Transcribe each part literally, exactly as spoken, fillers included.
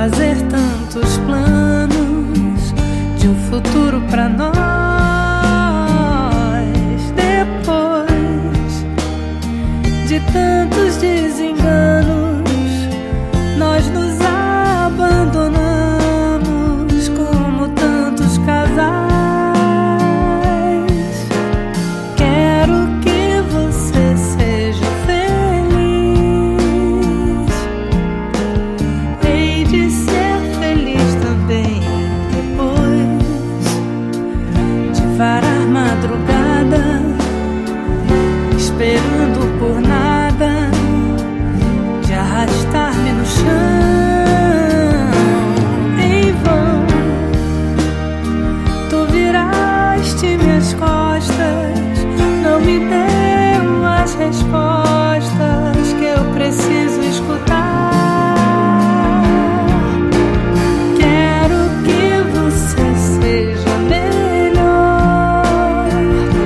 fazer tantos planos de um futuro pra nós. Depois de tantos desenganos, nós nos abandonamos como tantos casais. Quero que você seja feliz. Hei de ser feliz também depois de varar madrugada, esperando por nada, de arrastar-me no chão. Em vão tu viraste minhas costas, não me deu as respostas que eu preciso escutar. Quero que você seja melhor.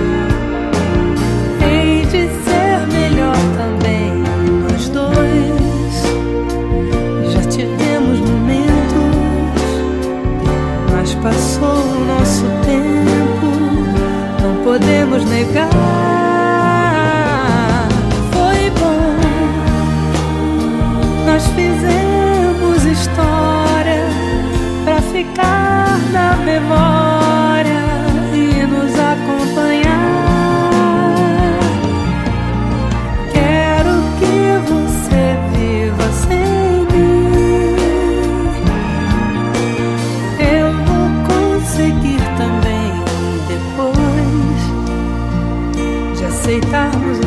Hei de ser melhor também, nós dois. Já tivemos momentos, mas passou o nosso tempo, não podemos negar. Foi bom, nós fizemos história pra ficar na memória e nos acompanhar. Quero que você viva sem mim. Eu vou conseguir também depois de aceitarmos